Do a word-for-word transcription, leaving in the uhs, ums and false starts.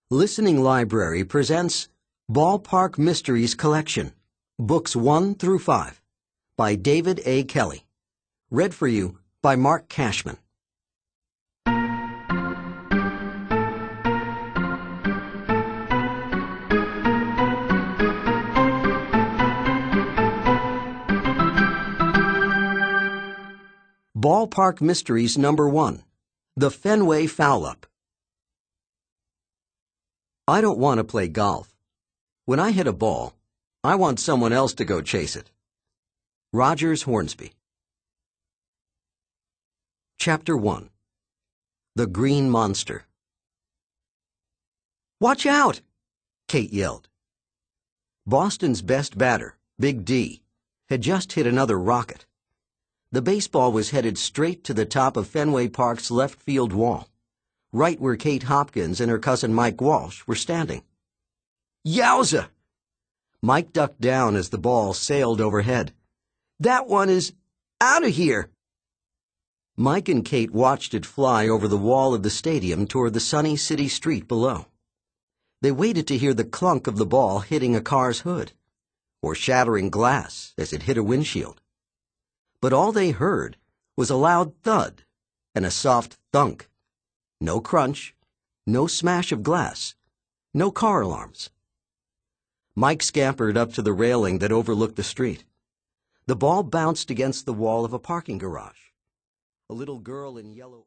Listening Library presents Ballpark Mysteries Collection, Books one through five, by David A. Kelly. Read for you by Mark Cashman. Ballpark Mysteries Number one, The Fenway Foul-Up. I don't want to play golf. When I hit a ball, I want someone else to go chase it. Rogers Hornsby. Chapter one. The Green Monster. "Watch out!" Kate yelled. Boston's best batter, Big D, had just hit another rocket. The baseball was headed straight to the top of Fenway Park's left field wall, right where Kate Hopkins and her cousin Mike Walsh were standing. "Yowza!" Mike ducked down as the ball sailed overhead. "That one is out of here!" Mike and Kate watched it fly over the wall of the stadium toward the sunny city street below. They waited to hear the clunk of the ball hitting a car's hood, or shattering glass as it hit a windshield. But all they heard was a loud thud and a soft thunk. No crunch, no smash of glass, no car alarms. Mike scampered up to the railing that overlooked the street. The ball bounced against the wall of a parking garage. A little girl in yellow